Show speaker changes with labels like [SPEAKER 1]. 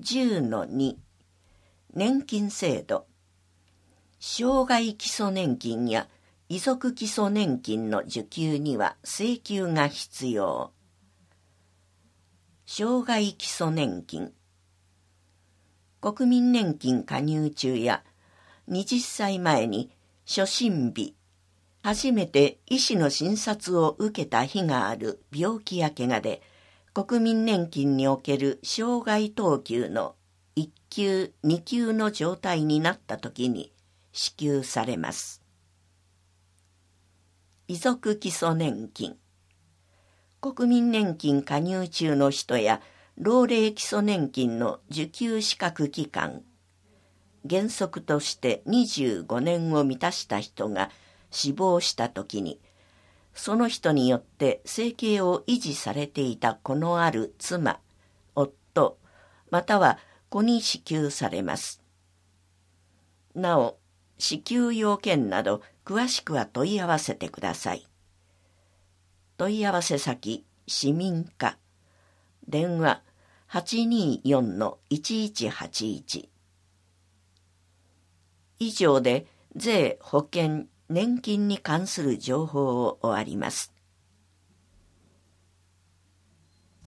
[SPEAKER 1] 10-2 年金制度。障害基礎年金や遺族基礎年金の受給には請求が必要。障害基礎年金。国民年金加入中や20歳前に初診日、初めて医師の診察を受けた日がある病気や怪我で、国民年金における障害等級の1級、2級の状態になったときに支給されます。遺族基礎年金。国民年金加入中の人や老齢基礎年金の受給資格期間、原則として25年を満たした人が死亡したときに、その人によって生計を維持されていた子のある妻、夫、または子に支給されます。なお、支給要件など詳しくは問い合わせてください。問い合わせ先、市民課。電話、824-1181。以上で税、保険、年金に関する情報を終わります。